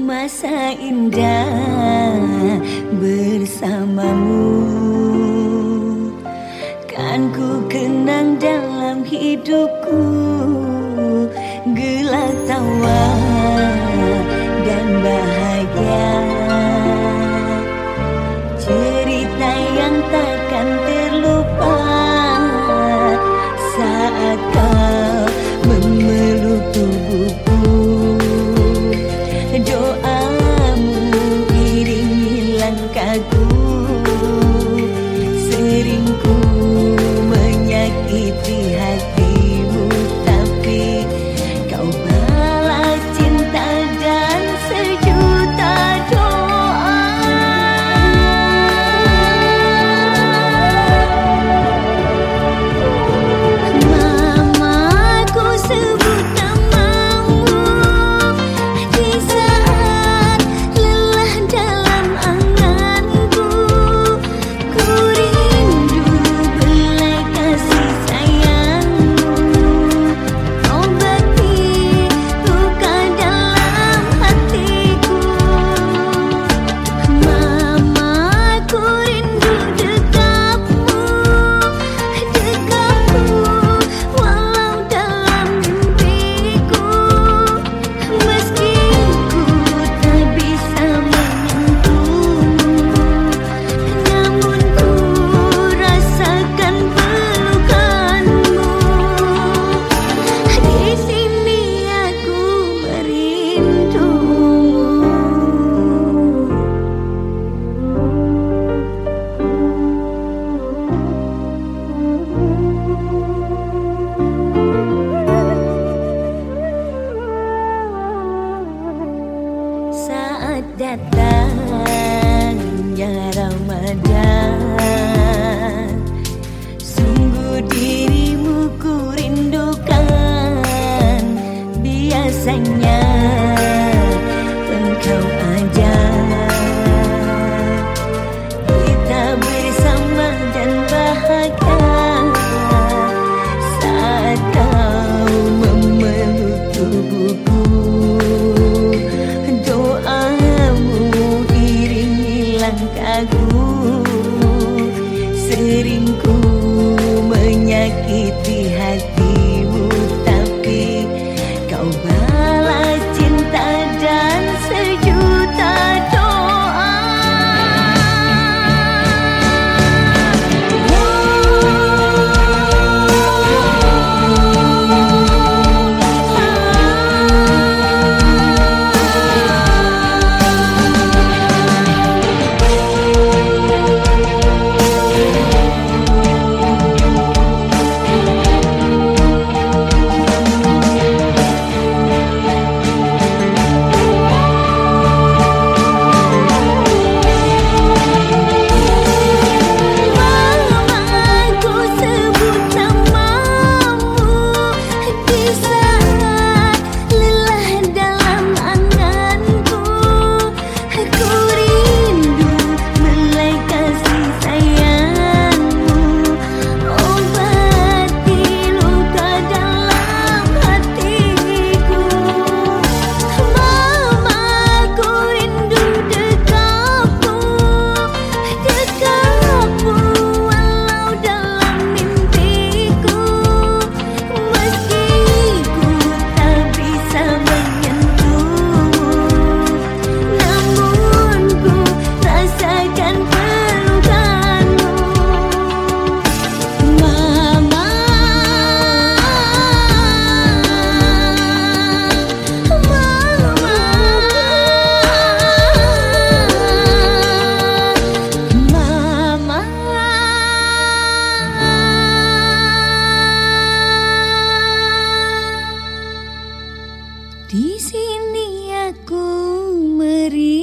masa indah bersamamu, kan ku kenang dalam hidupku, gelak tawa dan bahagia, cerita yang takkan terlupa saat kau memeluk tubuhku. Doamu iringi langkahku, sering ku menyakiti hatimu, tapi kau balas cinta dan sejuta doa. Mamaku sebut namamu di saat lelah dalam anganku. Ku rindu belai kasih sayangmu, obati luka dalam hatiku. Mamaku rindu dekapmu, walau dalam mimpiku. Meski ku tak bisa menyentuhmu, namun ku rasakan pelukanmu. Di sini aku merindumu. Saat datangnya Ramadan, sungguh dirimu ku rindukan. Biasanya engkau ajak kita bersama dan bahagia saat kau memeluk tubuhku. Doamu iringi langkahku, sering ku menyakiti hatimu, tapi kau balas cinta dan sejuta doa. Mamaku sebut namamu di saat lelah dalam anganku. Ku rindu belai kasih sayangmu, obati luka dalam hatiku. Mamaku rindu dekapmu, walau dalam mimpiku. Meski ku tak bisa menyentuhmu, namun ku rasakan pelukanmu. Mama, Mama, di sini aku merindu.